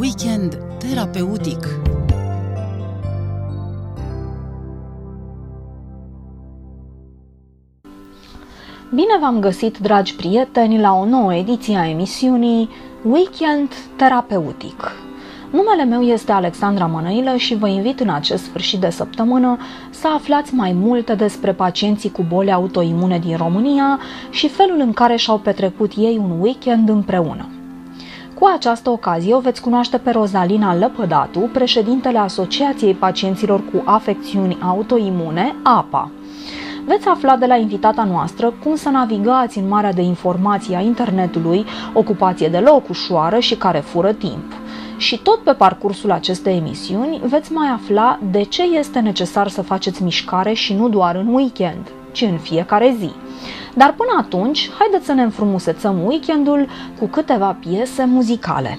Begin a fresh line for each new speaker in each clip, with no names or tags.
Weekend terapeutic.
Bine v-am găsit, dragi prieteni, la o nouă ediție a emisiunii Weekend terapeutic. Numele meu este Alexandra Mănăilă și vă invit în acest sfârșit de săptămână să aflați mai multe despre pacienții cu boli autoimune din România și felul în care și-au petrecut ei un weekend împreună. Cu această ocazie o veți cunoaște pe Rozalina Lăpădatu, președintele Asociației Pacienților cu Afecțiuni Autoimune, APA. Veți afla de la invitata noastră cum să navigați în marea de informații a internetului, ocupație deloc ușoară și care fură timp. Și tot pe parcursul acestei emisiuni veți mai afla de ce este necesar să faceți mișcare și nu doar în weekend, ci în fiecare zi. Dar până atunci, haideți să ne înfrumusețăm weekendul cu câteva piese muzicale.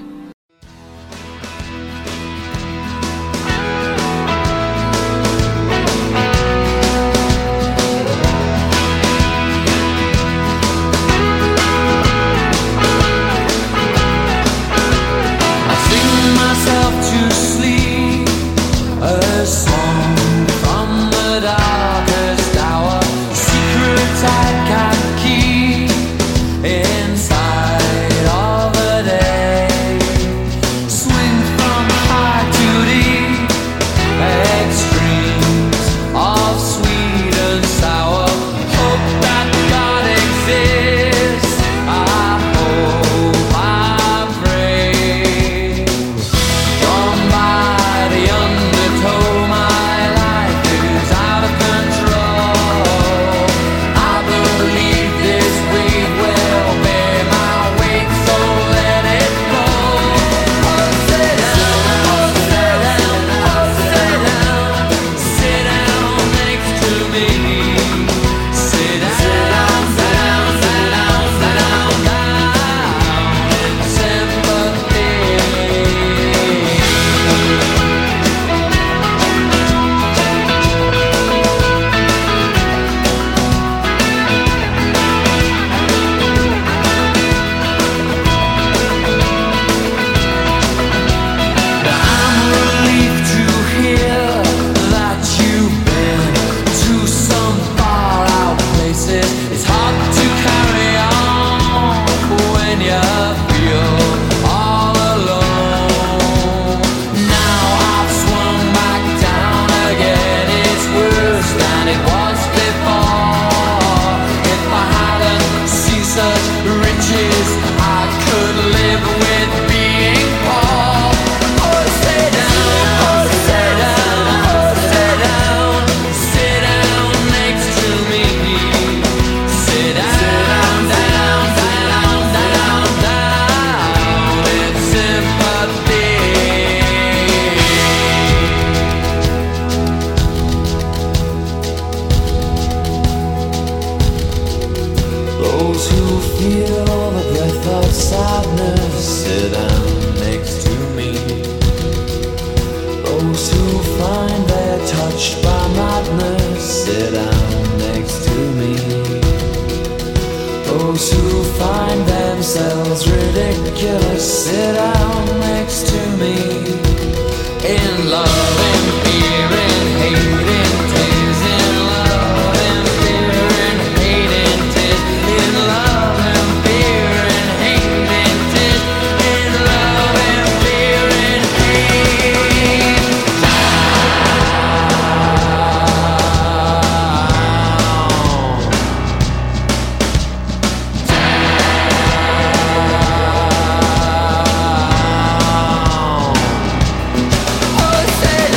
Say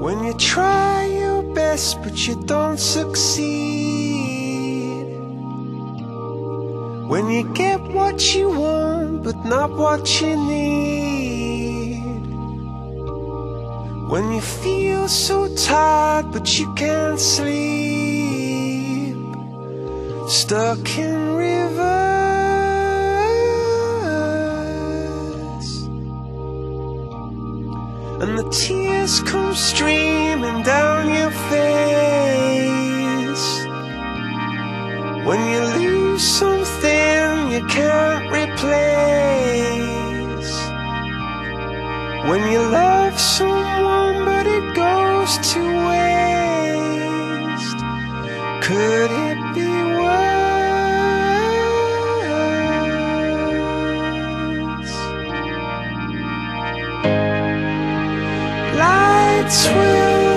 When you try your best but you don't succeed, when you get what you want but not what you need, when you feel so tired but you can't sleep, stuck in rivers, and the tears come streaming down your face, when you lose something you can't replace, when you love someone but it goes to waste, could it be worse? Lights will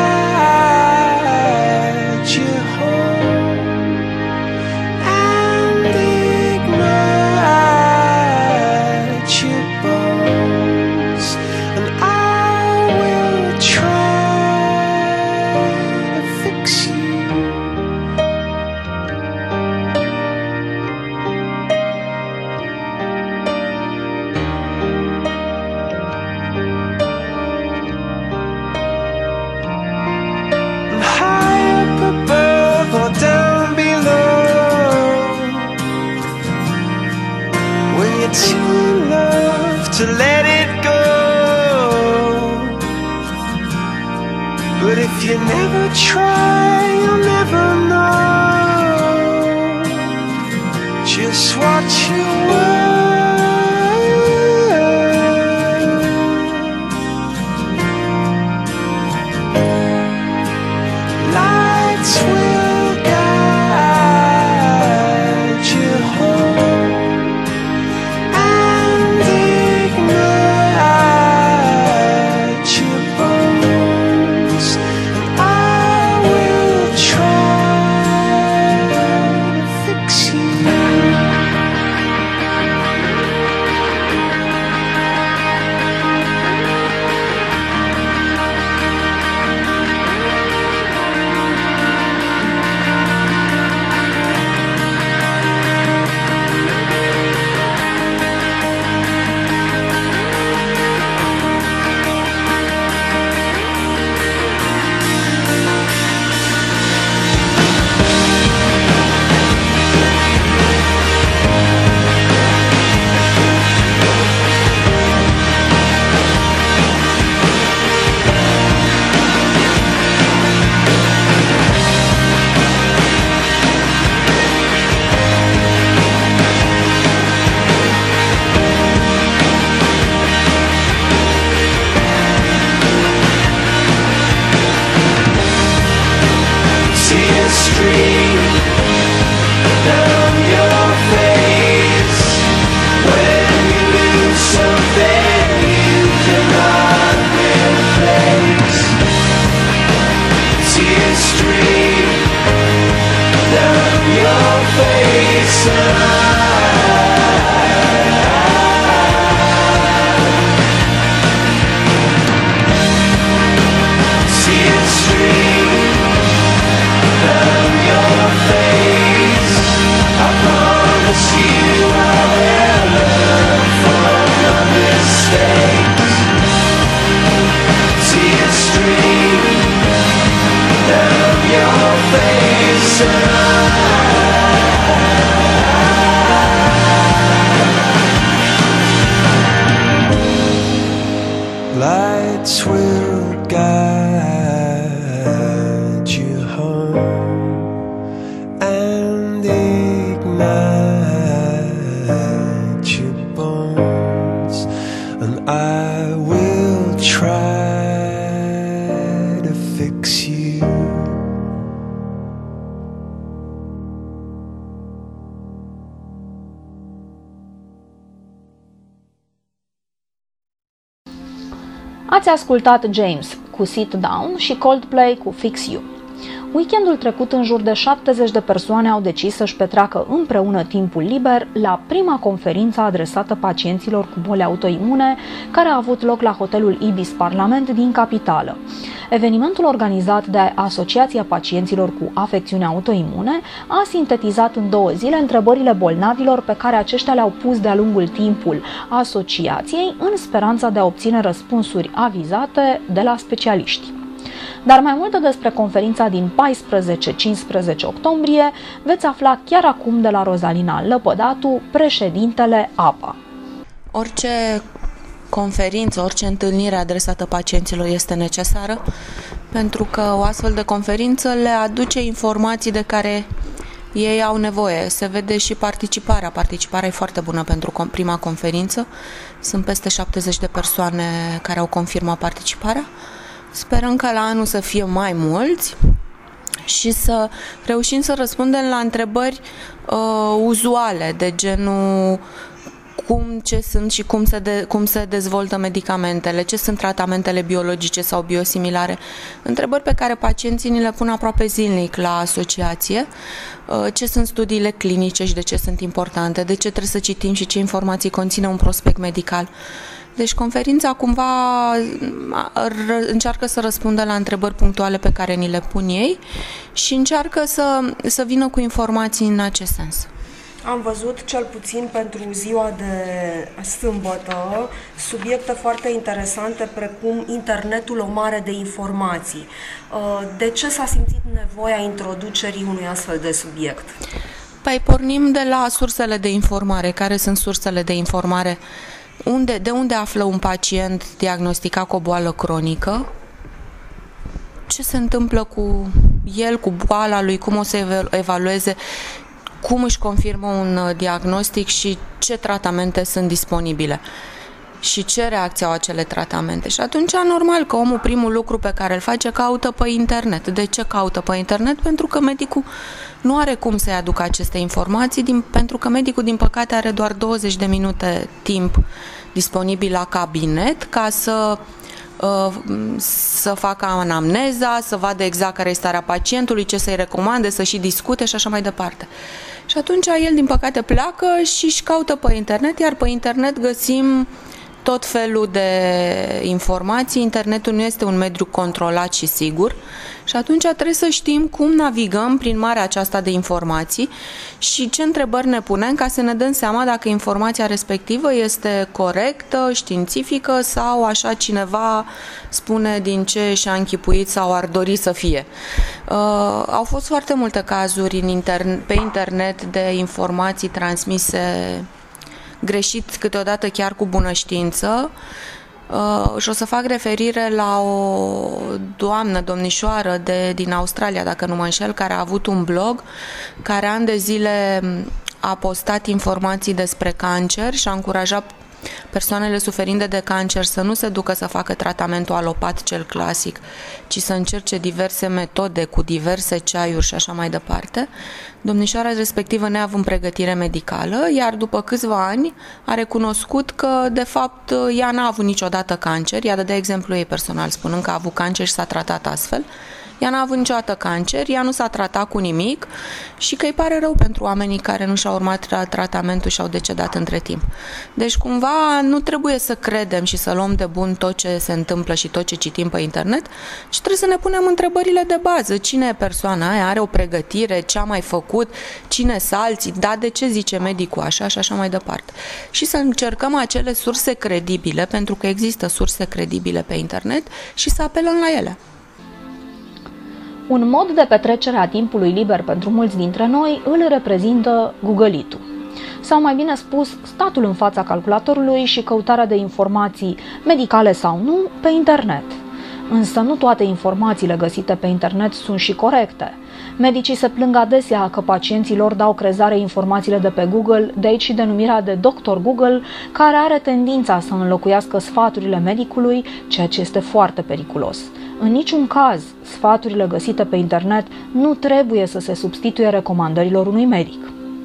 guide you home and ignite your bones, and I will try to fix you. High up above or down below, when you're too in love to let it go, but if you never try you'll never know just what you were. Lights will guide you home and ignite your bones, and I will try to fix you. Tears stream down your face when you lose something you cannot replace. Tears stream down your face, tears stream down your face. I promise you I will learn from your mistakes. Tears stream down your face, lights will guide you home and ignite your bones, and I will try to fix you.
Ați ascultat James cu Sit Down și Coldplay cu Fix You. Weekendul trecut, în jur de 70 de persoane au decis să-și petreacă împreună timpul liber la prima conferință adresată pacienților cu boli autoimune, care a avut loc la hotelul Ibis Parlament din capitală. Evenimentul organizat de Asociația Pacienților cu Afecțiuni Autoimune a sintetizat în 2 zile întrebările bolnavilor pe care aceștia le-au pus de-a lungul timpul asociației, în speranța de a obține răspunsuri avizate de la specialiști. Dar mai multe despre conferința din 14-15 octombrie veți afla chiar acum de la Rozalina Lăpădatu, președintele APA.
Orice conferință, orice întâlnire adresată pacienților este necesară, pentru că o astfel de conferință le aduce informații de care ei au nevoie. Se vede și participarea. Participarea e foarte bună pentru prima conferință. Sunt peste 70 de persoane care au confirmat participarea. Sperăm că la anul să fie mai mulți și să reușim să răspundem la întrebări uzuale, de genul ce sunt și cum se dezvoltă medicamentele, ce sunt tratamentele biologice sau biosimilare. Întrebări pe care pacienții ni le pun aproape zilnic la asociație. Ce sunt studiile clinice și de ce sunt importante, de ce trebuie să citim și ce informații conține un prospect medical. Deci conferința cumva încearcă să răspundă la întrebări punctuale pe care ni le pun ei și încearcă să vină cu informații în acest sens.
Am văzut, cel puțin pentru ziua de sâmbătă, subiecte foarte interesante precum internetul, o mare de informații. De ce s-a simțit nevoia introducerii unui astfel de subiect?
Păi pornim de la sursele de informare. Care sunt sursele de informare? De unde află un pacient diagnosticat cu o boală cronică? Ce se întâmplă cu el, cu boala lui, cum o să evalueze, cum își confirmă un diagnostic și ce tratamente sunt disponibile și ce reacție au acele tratamente. Și atunci, normal că omul, primul lucru pe care îl face, caută pe internet. De ce caută pe internet? Pentru că medicul nu are cum să-i aducă aceste informații, pentru că medicul, din păcate, are doar 20 de minute timp disponibil la cabinet ca să facă anamneza, să vadă exact care este starea pacientului, ce să-i recomande, să și discute și așa mai departe. Și atunci el, din păcate, pleacă și își caută pe internet, iar pe internet găsim tot felul de informații. Internetul nu este un mediu controlat și sigur și atunci trebuie să știm cum navigăm prin marea aceasta de informații și ce întrebări ne punem ca să ne dăm seama dacă informația respectivă este corectă, științifică sau așa cineva spune din ce și-a închipuit sau ar dori să fie. Au fost foarte multe cazuri pe internet de informații transmise greșit, câteodată chiar cu bună știință. Și o să fac referire la o domnișoară din Australia, dacă nu mă înșel, care a avut un blog care ani de zile a postat informații despre cancer și a încurajat persoanele suferinde de cancer să nu se ducă să facă tratamentul alopat cel clasic, ci să încerce diverse metode cu diverse ceaiuri și așa mai departe. Domnișoara respectivă neavând pregătire medicală, iar după câțiva ani a recunoscut că de fapt ea n-a avut niciodată cancer, ea dădea exemplu ei personal spunând că a avut cancer și s-a tratat astfel. Ea n-a avut niciodată cancer, ea nu s-a tratat cu nimic și că îi pare rău pentru oamenii care nu și-au urmat tratamentul și au decedat între timp. Deci cumva nu trebuie să credem și să luăm de bun tot ce se întâmplă și tot ce citim pe internet, ci trebuie să ne punem întrebările de bază. Cine e persoana aia? Are o pregătire? Ce a mai făcut? Cine sunt alții? Da, de ce zice medicul așa și așa mai departe? Și să încercăm acele surse credibile, pentru că există surse credibile pe internet și să apelăm la ele.
Un mod de petrecere a timpului liber pentru mulți dintre noi îl reprezintă Google-itul. Sau mai bine spus, statul în fața calculatorului și căutarea de informații, medicale sau nu, pe internet. Însă nu toate informațiile găsite pe internet sunt și corecte. Medicii se plâng adesea că pacienții lor dau crezare informațiile de pe Google, de aici și denumirea de Dr. Google, care are tendința să înlocuiască sfaturile medicului, ceea ce este foarte periculos. În niciun caz, sfaturile găsite pe internet nu trebuie să se substituie recomandărilor unui medic.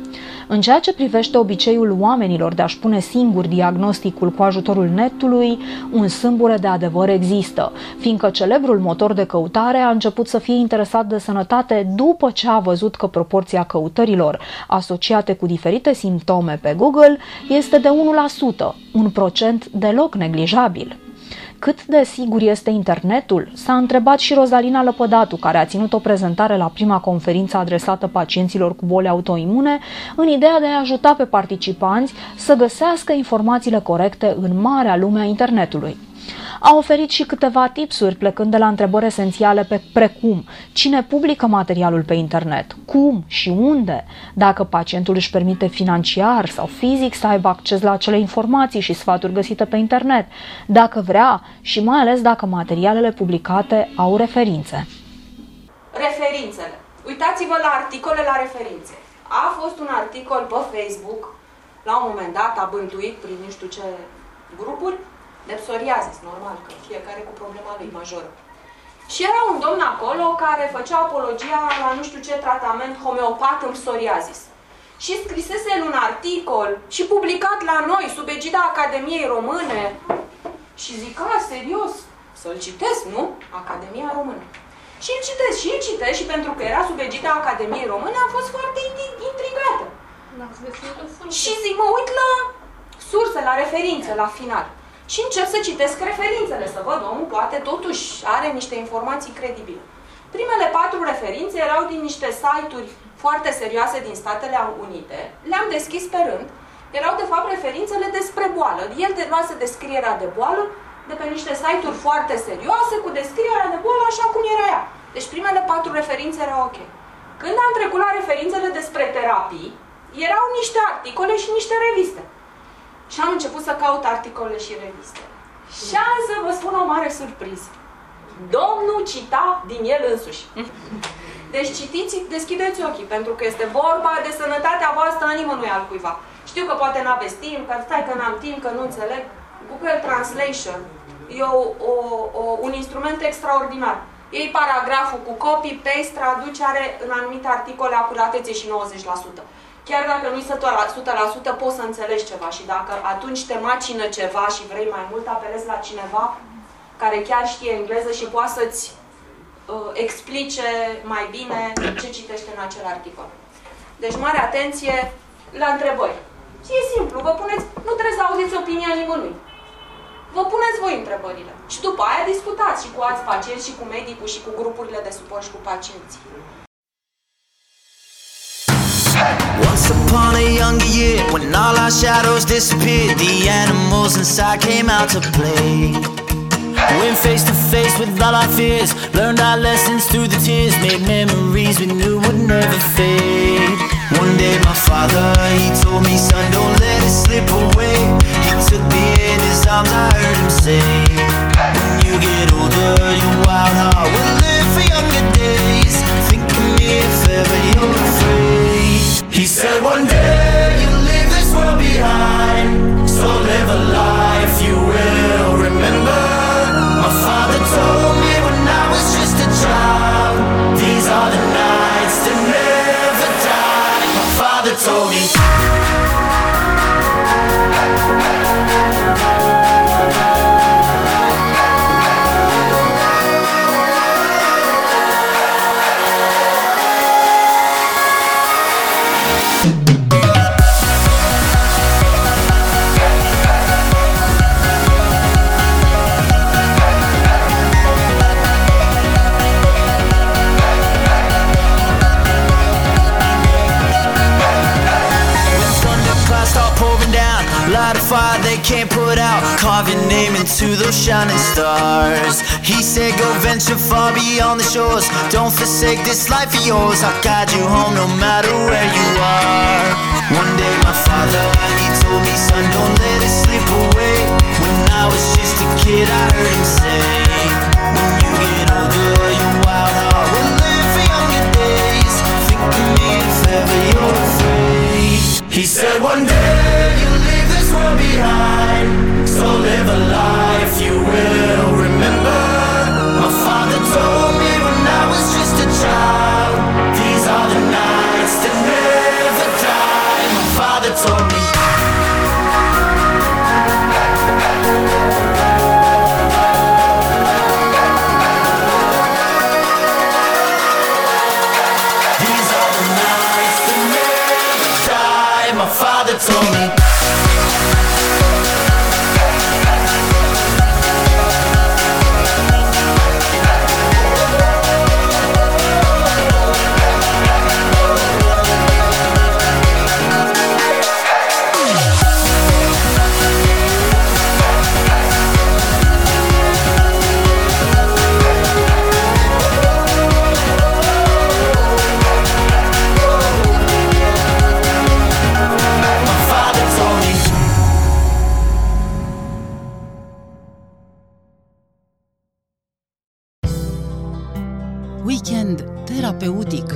În ceea ce privește obiceiul oamenilor de a-și pune singur diagnosticul cu ajutorul netului, un sâmbure de adevăr există, fiindcă celebrul motor de căutare a început să fie interesat de sănătate după ce a văzut că proporția căutărilor asociate cu diferite simptome pe Google este de 1%, un procent deloc neglijabil. Cât de sigur este internetul? S-a întrebat și Rozalina Lăpădatu, care a ținut o prezentare la prima conferință adresată pacienților cu boli autoimune, în ideea de a ajuta pe participanți să găsească informațiile corecte în marea lume a internetului. A oferit și câteva tipsuri plecând de la întrebări esențiale precum cine publică materialul pe internet, cum și unde, dacă pacientul își permite financiar sau fizic să aibă acces la acele informații și sfaturi găsite pe internet, dacă vrea și mai ales dacă materialele publicate au referințe.
Referințele. Uitați-vă la articole la referințe. A fost un articol pe Facebook, la un moment dat a bântuit prin nu știu ce grupuri, de psoriazis, normal, că fiecare cu problema lui majoră. Și era un domn acolo care făcea apologia la nu știu ce tratament homeopat în psoriazis. Și scrisese în un articol și publicat la noi, sub egida Academiei Române. Și zic, serios, să-l citesc, nu? Academia Română. Și îl citesc, și pentru că era sub egida Academiei Române, am fost foarte intrigată. Și zic, mă uit la surse, la referințe, la final. Și încep să citesc referințele, să văd, omul poate totuși are niște informații credibile. Primele 4 referințe erau din niște site-uri foarte serioase din Statele Unite. Le-am deschis pe rând. Erau de fapt referințele despre boală. El luase descrierea de boală de pe niște site-uri foarte serioase cu descrierea de boală așa cum era ea. Deci primele 4 referințe erau ok. Când am trecut la referințele despre terapii, erau niște articole și niște reviste. Și am început să caut articole și reviste. Și am să vă spun o mare surpriză. Domnul cita din el însuși. Deci citiți, deschideți ochii, pentru că este vorba de sănătatea voastră a nimănui altcuiva. Știu că poate n-aveți timp, că stai că n-am timp, că nu înțeleg. Google Translation e un instrument extraordinar. Iei paragraful cu copy-paste, traduce, are în anumite articole acuratețe și 90%. Chiar dacă nu-i 100%, poți să înțelegi ceva și dacă atunci te macină ceva și vrei mai mult, apelezi la cineva care chiar știe engleză și poate să-ți explice mai bine ce citește în acel articol. Deci mare atenție la întrebări. Și e simplu, vă puneți, nu trebuie să auziți opinia nimănui. Vă puneți voi întrebările. Și după aia discutați și cu alți pacienți, și cu medicul, și cu grupurile de suport, și cu pacienții.
Once upon a younger year, when all our shadows disappeared, the animals inside came out to play. Went face to face with all our fears, learned our lessons through the tears, made memories we knew would never fade. One day my father, he told me, son, don't let it slip away. He took me in his arms, I heard him say, when you get older, your wild heart will live for younger days. Think of me if ever you're afraid. He said one day you'll leave this world behind, so live a life you will remember. My father told me when I was just a child, these are the nights that never die. My father told me. Light a fire they can't put out, carve your name into those shining stars. He said go venture far beyond the shores, don't forsake this life of yours. I'll guide you home no matter where you are. One day my father, he told me, son, don't let it slip away. When I was just a kid I heard him say, when you get older your wild heart will live for younger days. Think of me if ever you're afraid. He said one day you'll leave this world behind, so live a life you will remember. My father told me when I was just a child, these are the nights that never die.
Weekend terapeutic.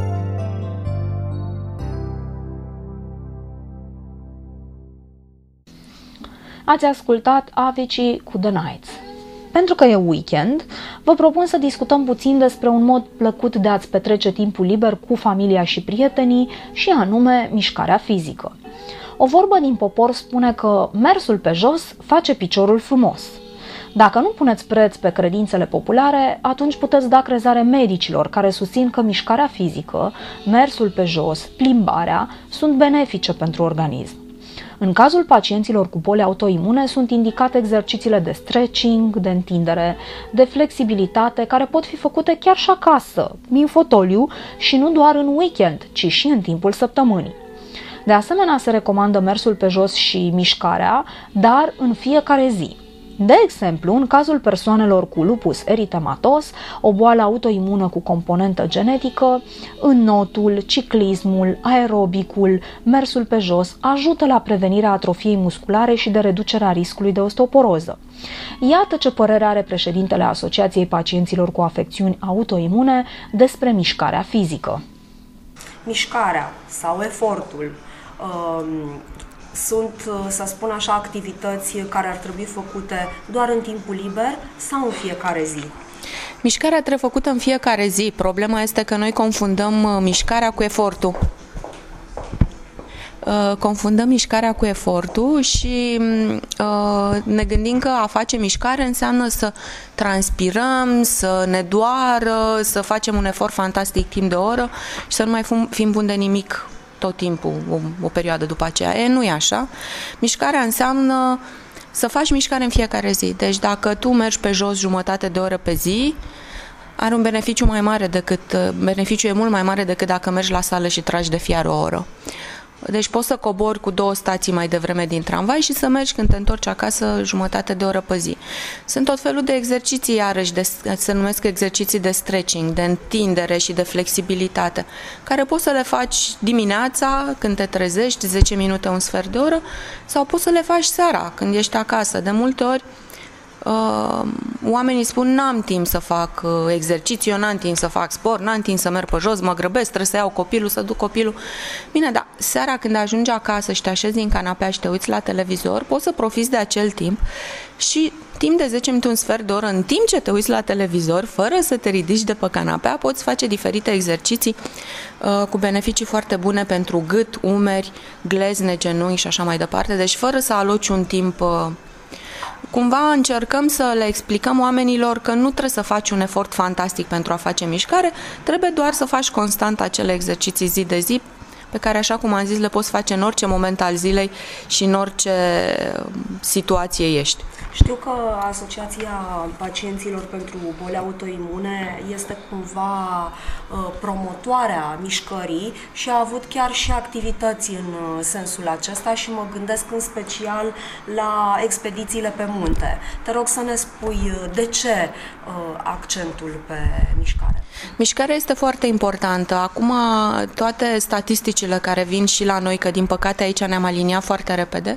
Ați ascultat Avicii cu The Nights. Pentru că e weekend, vă propun să discutăm puțin despre un mod plăcut de a-ți petrece timpul liber cu familia și prietenii, și anume mișcarea fizică. O vorbă din popor spune că mersul pe jos face piciorul frumos. Dacă nu puneți preț pe credințele populare, atunci puteți da crezare medicilor care susțin că mișcarea fizică, mersul pe jos, plimbarea sunt benefice pentru organism. În cazul pacienților cu boli autoimune sunt indicate exercițiile de stretching, de întindere, de flexibilitate, care pot fi făcute chiar și acasă, în fotoliu, și nu doar în weekend, ci și în timpul săptămânii. De asemenea, se recomandă mersul pe jos și mișcarea, dar în fiecare zi. De exemplu, în cazul persoanelor cu lupus eritematos, o boală autoimună cu componentă genetică, înnotul, ciclismul, aerobicul, mersul pe jos ajută la prevenirea atrofiei musculare și de reducerea riscului de osteoporoză. Iată ce părere are președintele Asociației Pacienților cu Afecțiuni Autoimune despre mișcarea fizică.
Mișcarea sau efortul sunt, să spun așa, activități care ar trebui făcute doar în timpul liber sau în fiecare zi?
Mișcarea trebuie făcută în fiecare zi. Problema este că noi confundăm mișcarea cu efortul. Confundăm mișcarea cu efortul și ne gândim că a face mișcare înseamnă să transpirăm, să ne doară, să facem un efort fantastic timp de o oră și să nu mai fim buni de nimic tot timpul, o perioadă după aceea. Nu e așa. Mișcarea înseamnă să faci mișcare în fiecare zi. Deci dacă tu mergi pe jos jumătate de oră pe zi, are un beneficiu mai mare beneficiul e mult mai mare decât dacă mergi la sală și tragi de fiară o oră. Deci poți să cobori cu 2 stații mai devreme din tramvai și să mergi când te întorci acasă jumătate de oră pe zi. Sunt tot felul de exerciții, iarăși, se numesc exerciții de stretching, de întindere și de flexibilitate, care poți să le faci dimineața când te trezești, 10 minute, un sfert de oră, sau poți să le faci seara când ești acasă. De multe ori oamenii spun: n-am timp să fac exercițiu, n-am timp să fac sport, n-am timp să merg pe jos, mă grăbesc, trebuie să iau copilul, să duc copilul. Bine, dar seara când ajungi acasă și te așezi din canapea și te uiți la televizor, poți să profiți de acel timp și timp de 10 minute, un sfert de oră, în timp ce te uiți la televizor, fără să te ridici de pe canapea, poți face diferite exerciții cu beneficii foarte bune pentru gât, umeri, glezne, genunchi și așa mai departe, deci fără să aloci un timp. Cumva încercăm să le explicăm oamenilor că nu trebuie să faci un efort fantastic pentru a face mișcare, trebuie doar să faci constant acele exerciții zi de zi, pe care, așa cum am zis, le poți face în orice moment al zilei și în orice situație ești.
Știu că Asociația Pacienților pentru Boli Autoimune este cumva promotoarea mișcării și a avut chiar și activități în sensul acesta și mă gândesc în special la expedițiile pe munte. Te rog să ne spui de ce accentul pe mișcare.
Mișcarea este foarte importantă. Acum toate statisticile care vin și la noi, că din păcate aici ne-am aliniat foarte repede,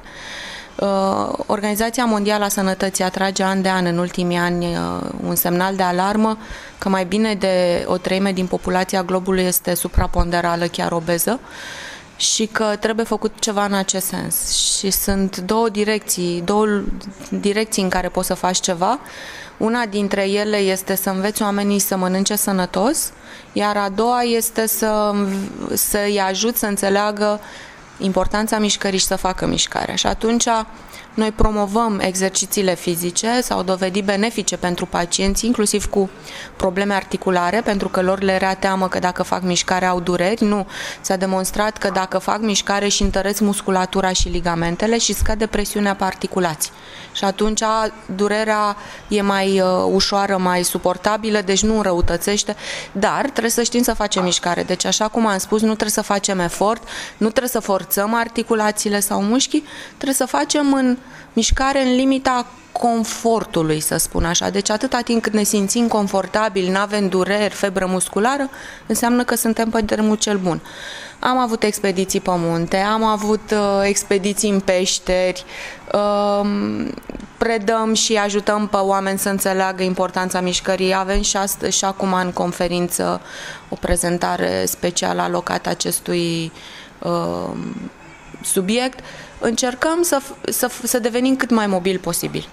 Organizația Mondială a Sănătății atrage an de an, în ultimii ani, un semnal de alarmă că mai bine de 1/3 din populația globului este supraponderală, chiar obeză, și că trebuie făcut ceva în acest sens. Și sunt două direcții în care poți să faci ceva. Una dintre ele este să înveți oamenii să mănânce sănătos, iar a doua este să-i ajut să înțeleagă importanța mișcării și să facă mișcarea. Și atunci noi promovăm exercițiile fizice, s-au dovedit benefice pentru pacienți, inclusiv cu probleme articulare, pentru că lor le era teamă că dacă fac mișcare au dureri. Nu, s-a demonstrat că dacă fac mișcare și întăresc musculatura și ligamentele și scade presiunea pe articulații. Și atunci durerea e mai ușoară, mai suportabilă, deci nu înrăutățește, dar trebuie să știm să facem mișcare. Deci, așa cum am spus, nu trebuie să facem efort, nu trebuie să forțăm articulațiile sau mușchii, trebuie să facem în mișcare în limita confortului, să spun așa. Deci atâta timp cât ne simțim confortabili, n-avem dureri, febră musculară, înseamnă că suntem pe drumul cel bun. Am avut expediții pe munte, am avut expediții în peșteri, predăm și ajutăm pe oameni să înțeleagă importanța mișcării. Avem și acum în conferință o prezentare specială alocată acestui subiect. Încercăm să devenim cât mai mobili posibil.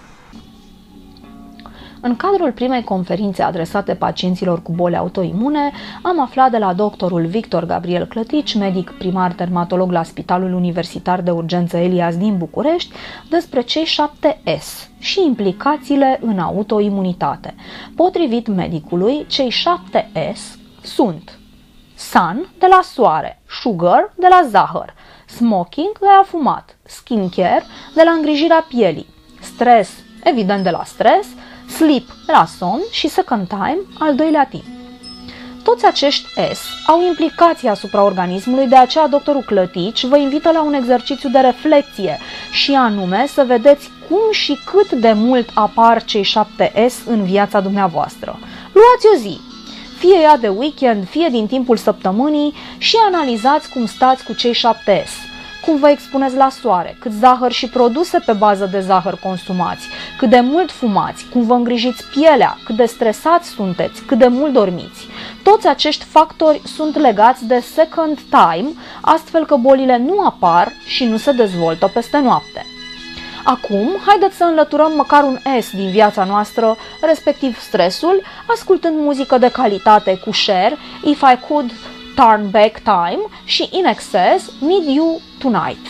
În cadrul primei conferințe adresate pacienților cu boli autoimune, am aflat de la doctorul Victor Gabriel Clătici, medic primar dermatolog la Spitalul Universitar de Urgență Elias din București, despre cei 7 S și implicațiile în autoimunitate. Potrivit medicului, cei 7 S sunt sun, de la soare, sugar, de la zahăr, smoking, de la fumat, skincare, de la îngrijirea pielii, stress, evident de la stres, sleep, de la somn și second time, al doilea timp. Toți acești S au implicații asupra organismului, de aceea doctorul Clătici vă invită la un exercițiu de reflecție și anume să vedeți cum și cât de mult apar cei 7 S în viața dumneavoastră. Luați o zi, fie ea de weekend, fie din timpul săptămânii și analizați cum stați cu cei 7 S. Cum vă expuneți la soare, cât zahăr și produse pe bază de zahăr consumați, cât de mult fumați, cum vă îngrijiți pielea, cât de stresați sunteți, cât de mult dormiți. Toți acești factori sunt legați de second time, astfel că bolile nu apar și nu se dezvoltă peste noapte. Acum, haideți să înlăturăm măcar un S din viața noastră, respectiv stresul, ascultând muzică de calitate cu Cher, If I Could Turn Back Time și In Excess, Need You Tonight.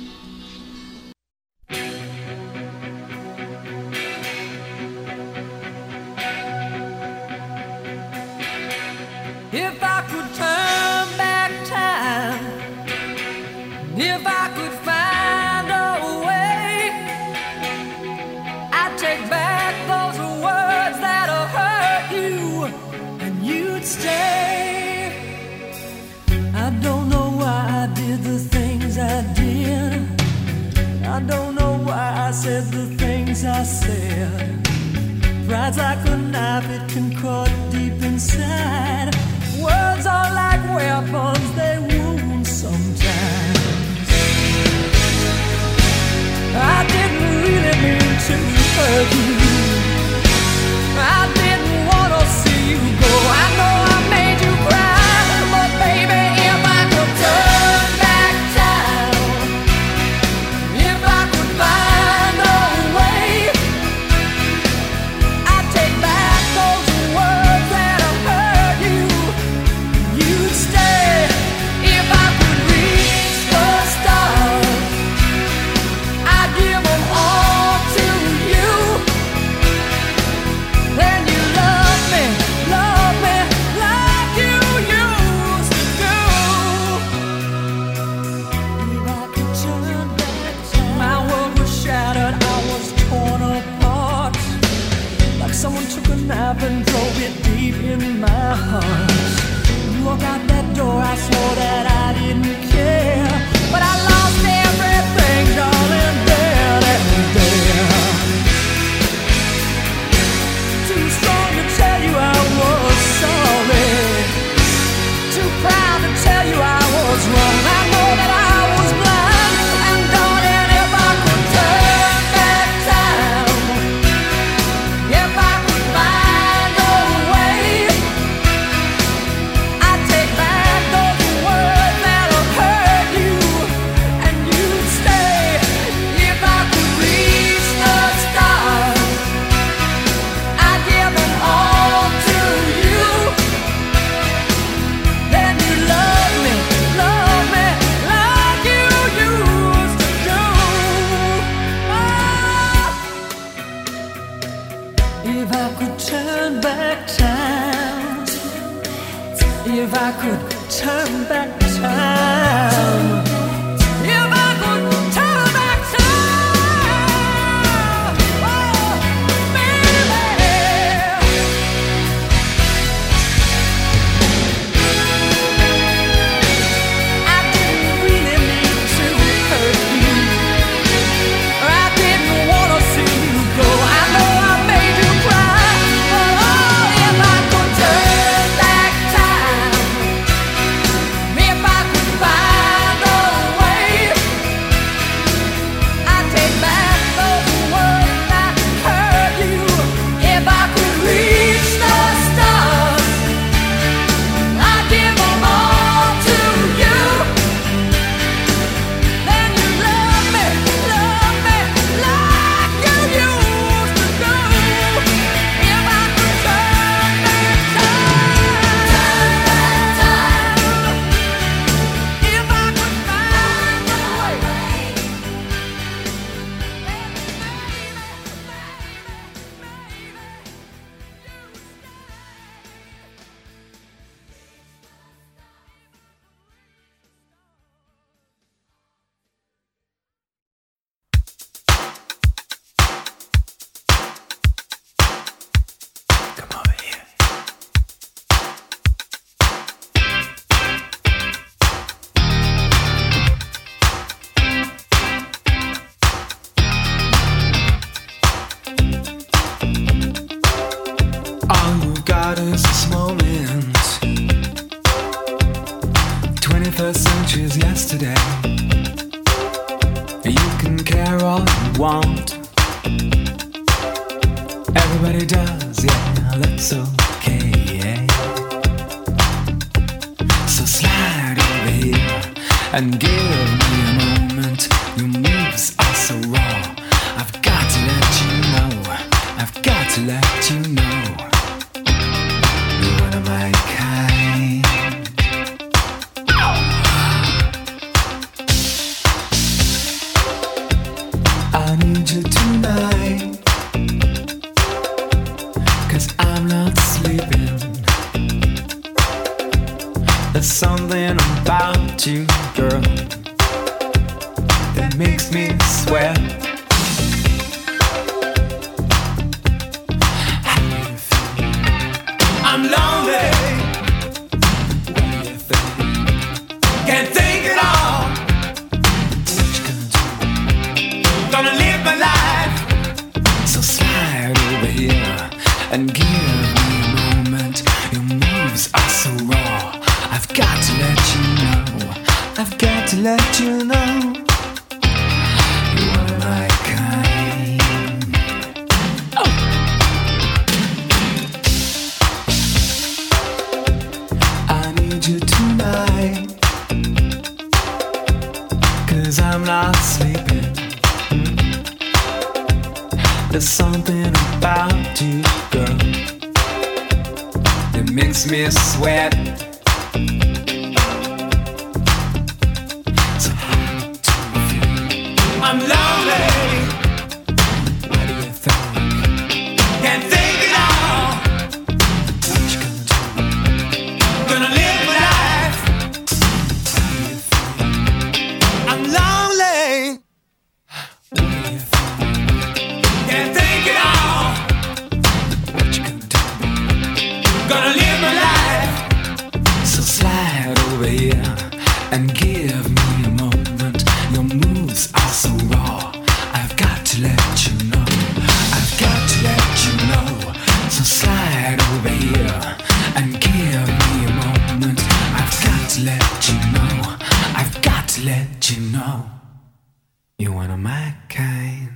If I could turn back time, if I could find a way, I'd take back those words that hurt you and you'd stay. I don't know why I did the things I did. I don't know why I said the things I said. Pride's like a knife, it can cut deep inside. Words are like weapons, they wound sometimes. I didn't really mean to hurt you. I didn't want to see you go. I know I made you cry, but baby, if I could turn back time, if I could find a way, I'd take back those words that hurt you. You'd stay. If I could reach the stars, I'd give them all to you. Then you love me like you used to do. If I could turn back time, my world was shattered, I was torn apart. Like someone took a knife and drove it deep in my heart. You walk out that door, I swore that I didn't care, but I lost everything, darling, there and there. Too strong to tell you I was sorry, too proud to tell you I was wrong. I know that I was blind, and darling, if I could turn back time, if I could find a way, I'd take back those words that hurt you, and you'd stay. If I could reach the stars, I'd give them all to you. Then you love me like you used to do. If I could turn back time, if I could turn back time, if I could turn back time, oh, baby. I didn't really mean to hurt you. I didn't want to see you go. I
pictures yesterday. You can care all you want. Everybody does, yeah, that's okay. So slide over here and give me a moment. Your moves are so raw. I've got to let you know. I've got to let you know. You're one of my kind. I need you tonight, 'cause I'm not sleeping. There's something about you, girl, that makes me sweat. How do you feel? I'm lonely. What do you think? Can't think at all. What you gonna do? Gonna live my life. So slide over here and give me a moment. Your moves are so raw. I've got to let you know. I've got to let you know. You're one of my kind. Oh. I need you tonight, 'cause I'm not sleeping. There's something about you, girl, that makes me sweat. So how do you feel? I'm lonely. What do you think? Can't think at all. What you gonna do? Gonna live my life. How do you feel? I'm lonely. What do you think? Can't think at all. What you gonna do? Gonna live my life. So slide over here and give me a moment. Your moves are so raw. I've got to let you know. I've got to let you know. So slide over here and give me a moment. I've got to let you know. I've got to let you know. You're one of my kind.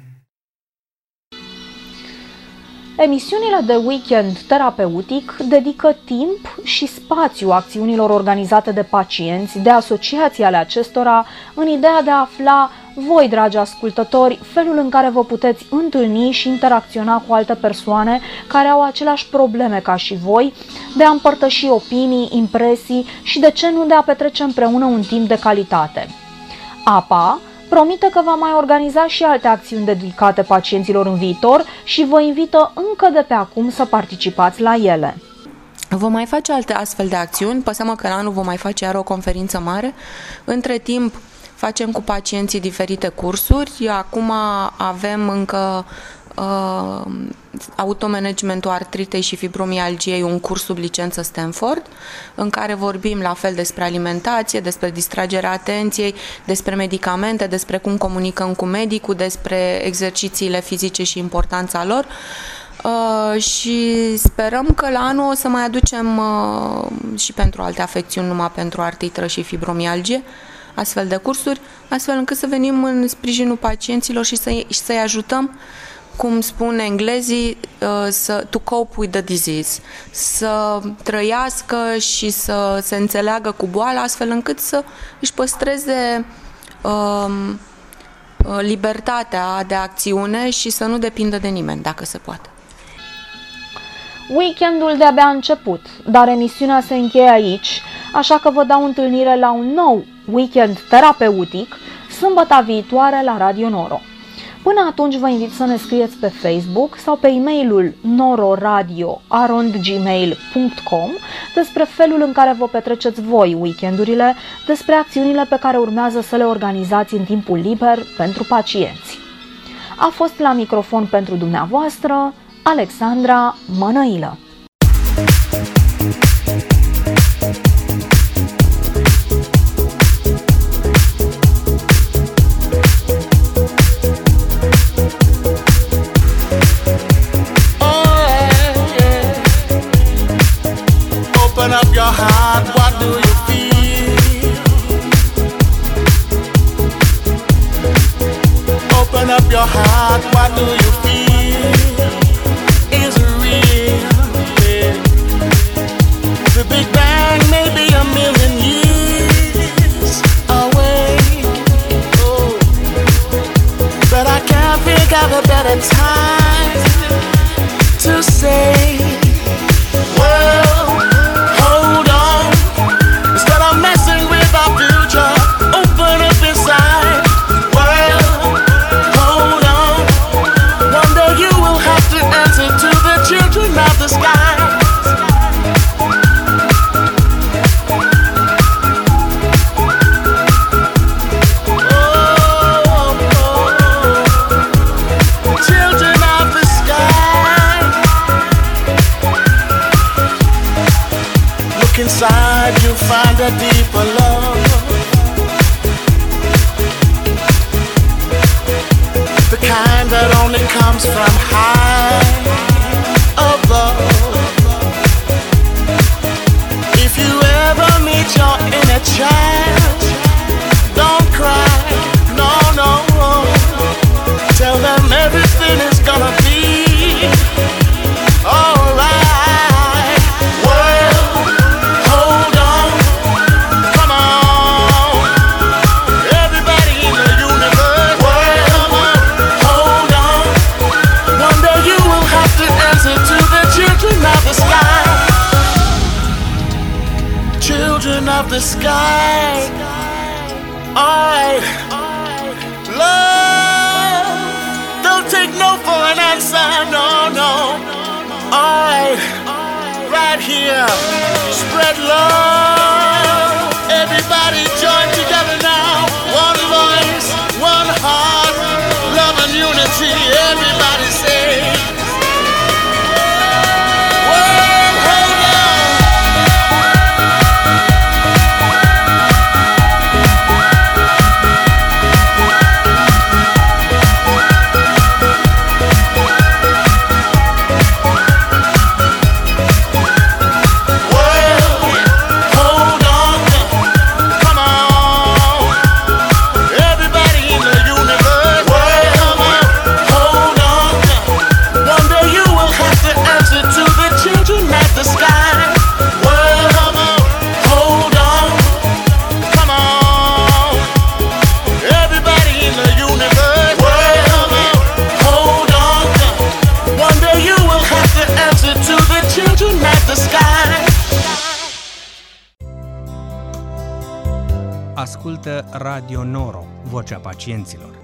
Emisiunile de weekend terapeutic dedică timp și spațiu acțiunilor organizate de pacienți, de asociații ale acestora, în ideea de a afla voi, dragi ascultători, felul în care vă puteți întâlni și interacționa cu alte persoane care au aceleași probleme ca și voi, de a împărtăși opinii, impresii și, de ce nu, de a petrece împreună un timp de calitate. APA promite că va mai organiza și alte acțiuni dedicate pacienților în viitor și vă invită încă de pe acum să participați la ele.
Vom mai face alte astfel de acțiuni, pe seama că la anul vom mai face iar o conferință mare. Între timp facem cu pacienții diferite cursuri. Acum avem încă automanagementul artritei și fibromialgiei, un curs sub licență Stanford, în care vorbim la fel despre alimentație, despre distragerea atenției, despre medicamente, despre cum comunicăm cu medicul, despre exercițiile fizice și importanța lor. Și sperăm că la anul o să mai aducem și pentru alte afecțiuni, numai pentru artritră și fibromialgie, astfel de cursuri, astfel încât să venim în sprijinul pacienților și să-i ajutăm, cum spun englezii, to cope with the disease, să trăiască și să se înțeleagă cu boala, astfel încât să își păstreze libertatea de acțiune și să nu depindă de nimeni, dacă se poate.
Weekendul de-abia a început, dar emisiunea se încheie aici, așa că vă dau întâlnire la un nou weekend terapeutic, sâmbăta viitoare la Radio Noro. Până atunci vă invit să ne scrieți pe Facebook sau pe e-mailul nororadio@gmail.com despre felul în care vă petreceți voi weekendurile, despre acțiunile pe care urmează să le organizați în timpul liber pentru pacienți. A fost la microfon pentru dumneavoastră Alexandra Mănăilă.
Open up your heart, what do you feel? find a deeper love, the kind that only comes from high above. If you ever meet your inner child, don't cry, no, no. Tell them everything is gonna be alright. World, hold on, come on. Everybody in the universe, world, hold on. One day you will have to answer to the children of the sky. Children of the sky. Alright, love, don't take no for an answer, no, no. Alright, right here, spread love. Everybody join together now. One voice, one heart, love and unity. Everybody say, world, hold on.
Ascultă Radio Noro, vocea pacienților.